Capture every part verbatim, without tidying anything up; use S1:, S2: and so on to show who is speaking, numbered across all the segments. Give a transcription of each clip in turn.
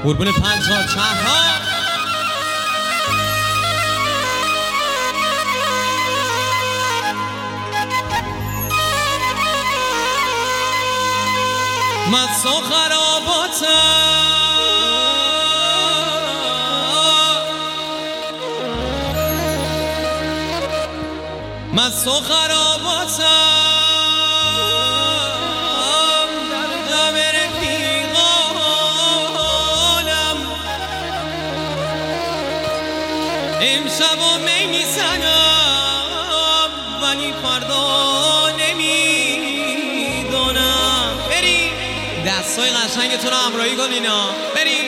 S1: قربون پنجاه چهرها مست و خراباتم مست و خراباتم در قبر پیغانم امشب و می میزنم ولی فردا نمیدونم. بری دستای قشنگتون رو همراهی کنینا. بری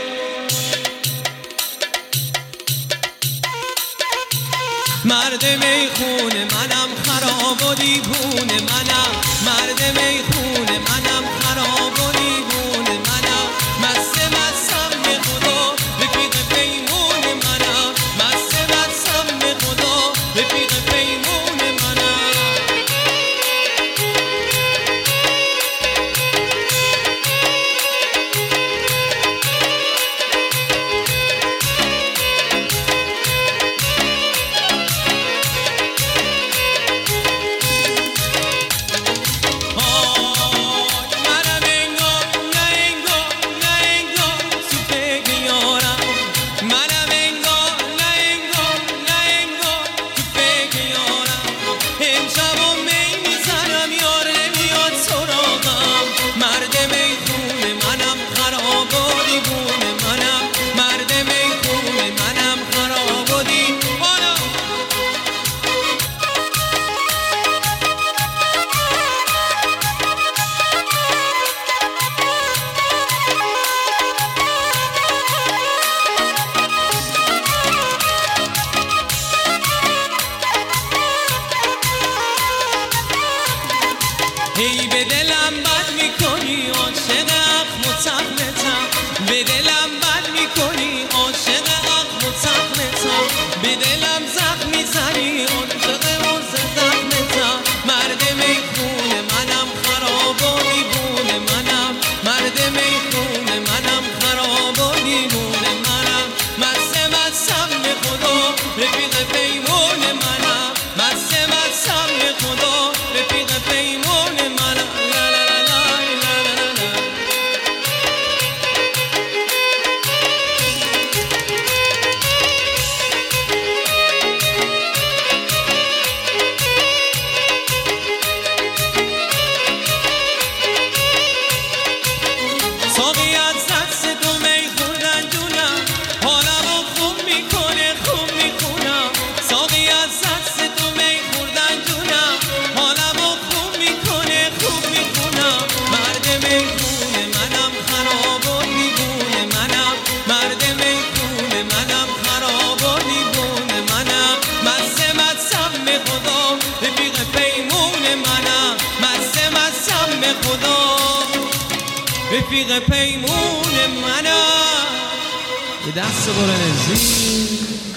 S1: مرد میخونه منم خراب و دیوونه منم مرد میخونه منم خراب و دیوونه منم مست مستم به خدا رفیق پیمون منم مست مستم به خدا رفیق پیمون منم. هی به دلم بد میکنی عاشق اخم و تخمتم به دلم بد میکنی عاشق اخم و تخمتم به دلم زخم میزنی عاشق اون زخمتم مرد میخونه منم خراب و دیوونه منم مرد میخونه منم خراب و دیوونه منم مست مستم به خدا رفیق پیمون منم مست مستم به خدا رفیق پیمون منم. ساقی از دست تو می خوردن جونم حالمو خوب میکنه خوب میخونم ساقی از دست تو می خوردن جونم حالمو خوب میکنه خوب میخونم مرد میخونه منم خراب و دیوونه منم مرد میخونه منم خراب و دیوونه منم مست مستم به خدا رفیق پیمون منم مست مستم به خدا رفیق پیمون منم. یه دست برنزی